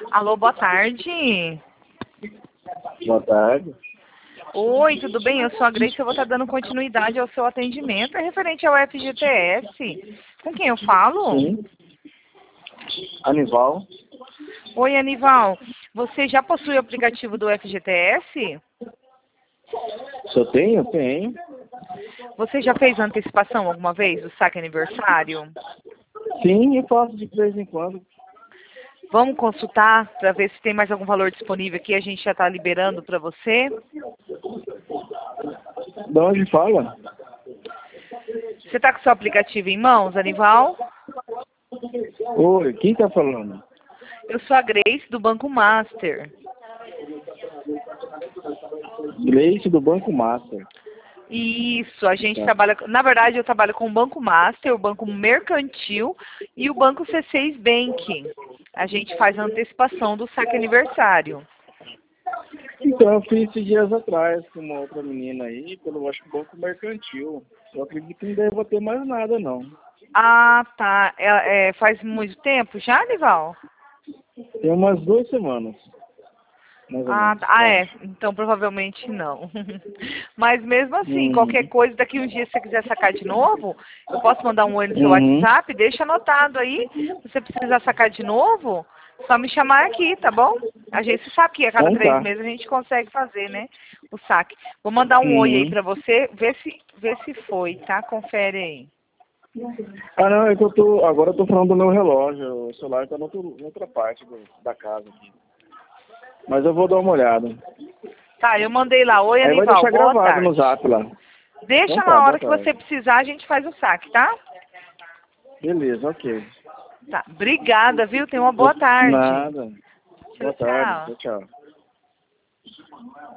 Alô, boa tarde. Boa tarde. Oi, tudo bem? Eu sou a Grace, eu vou estar dando continuidade ao seu atendimento. É referente ao FGTS. Com quem eu falo? Sim. Anival. Oi, Anival. Você já possui o aplicativo do FGTS? Se eu tenho? Tenho. Você já fez antecipação alguma vez do saque aniversário? Sim, eu faço de vez em quando. Vamos consultar para ver se tem mais algum valor disponível aqui. A gente já está liberando para você. De onde fala? Você está com o seu aplicativo em mãos, Anival? Oi, quem tá falando? Eu sou a Grace, do Banco Master. Grace do Banco Master. Isso, a gente Tá. trabalha, na verdade eu trabalho com o Banco Master, o Banco Mercantil e o Banco C6 Bank. A gente faz a antecipação do saque aniversário. Então, eu fiz esses dias atrás com uma outra menina aí, pelo acho que Banco Mercantil. Eu acredito que não deva ter mais nada, não. Ah, tá. Faz muito tempo já, Nival? Tem umas 2 semanas, mais ou menos, eu É. acho. Então provavelmente não. Mas mesmo assim, qualquer Uhum. coisa, daqui uns dias se você quiser sacar de novo, eu posso mandar um oi no seu Uhum. WhatsApp, deixa anotado aí. Se você precisar sacar de novo, só me chamar aqui, tá bom? A gente sabe que a cada Então 3 meses tá. a gente consegue fazer, né? O saque. Vou mandar um oi aí Uhum. pra você, vê se foi, tá? Confere aí. Ah, não, é que agora eu tô falando do meu relógio, o celular tá em outra parte da casa aqui. Mas eu vou dar uma olhada. Tá, eu mandei lá. Oi, Aí vai Anival, deixar boa gravado no tarde. zap lá. Então Deixa tá, na boa hora que tarde. você precisar, a gente faz o saque, tá? Beleza, ok. Tá. Obrigada, viu? Tenha uma boa tarde. Nada. Tchau, Boa tarde, tchau. tchau, tchau.